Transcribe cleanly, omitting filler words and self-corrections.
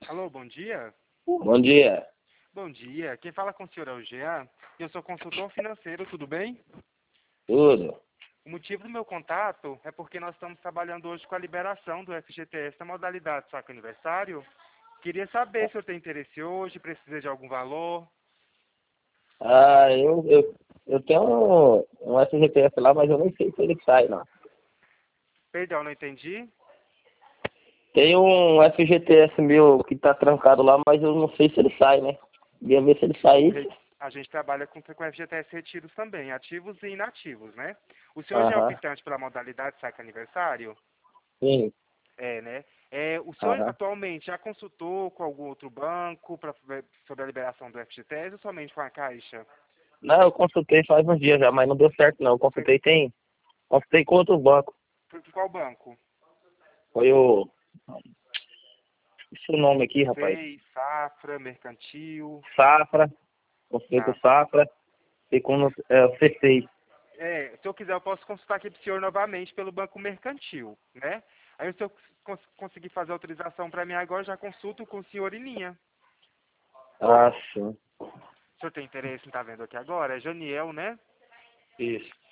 Alô, bom dia. Bom dia. Bom dia. Quem fala com o senhor é o Jean. Eu sou consultor financeiro, tudo bem? Tudo. O motivo do meu contato é porque nós estamos trabalhando hoje com a liberação do FGTS na modalidade saque aniversário. Queria saber se o senhor tem interesse hoje, precisa de algum valor. Eu tenho um SGPS lá, mas eu nem sei se ele sai, não. Perdão, não entendi. Tem um FGTS meu que tá trancado lá, mas eu não sei se ele sai, né? Queria ver se ele saísse. A gente trabalha com FGTS retiros também, ativos e inativos, né? O senhor já é Aham, optante pela modalidade saque aniversário? sim. É, né? O senhor Aham. atualmente já consultou com algum outro banco sobre a liberação do FGTS ou somente com a Caixa? Não, eu consultei faz uns dias já, mas não deu certo, não. Eu consultei com outro banco. Qual banco? Foi o... Esse é o nome aqui, rapaz. Fei, Safra, Mercantil. Safra. Consultei com Tá. o Safra. E com o C6. Se eu quiser, eu posso consultar aqui para o senhor novamente pelo Banco Mercantil, né? Aí, se eu conseguir fazer a autorização para mim agora, eu já consulto com o senhor em linha. Ah, sim. O senhor tem interesse em estar vendo aqui agora? É Janiel, né? Isso.